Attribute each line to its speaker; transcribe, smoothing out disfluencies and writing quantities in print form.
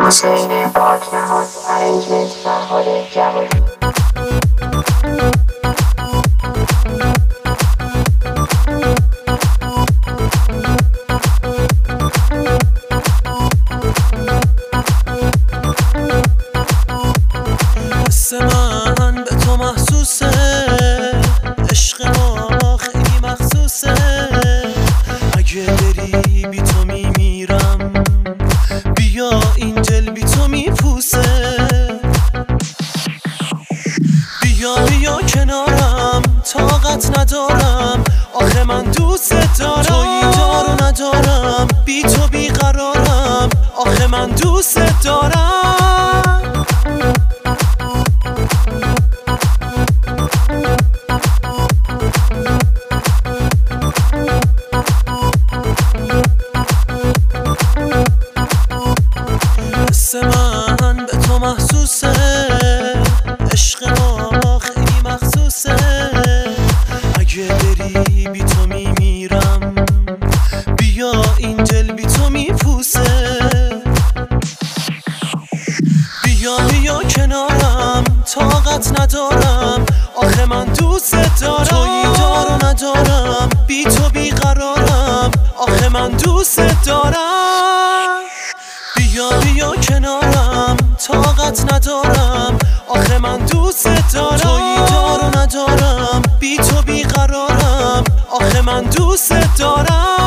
Speaker 1: حسین پاکنهاد ارنجمنت فرهاد جوادی.
Speaker 2: حس من به تو محسوسه، عشق ما خیلی مخصوصه. اگه بری بی تو میمیرم، بیا این دل بی تو میپوسه. بیا کنارم، طاقت ندارم، آخه من دوست دارم. تویی دارو ندارم، بی تو بیقرارم، آخه من دوست دارم. حس من به تو محسوسه، عشق ما خیلی مخصوصه. اگه بری بی تو میمیرم، بیا این دل بی تو میپوسه. بیا کنارم، طاقت ندارم، آخه من دوست دارم. تویی دارو ندارم، بی تو بیقرارم، آخه من دوست دارم. بیا کنارم، طاقت ندارم، آخه من دوست دارم. تویی دارو ندارم، بی تو بیقرارم، آخه من دوست دارم.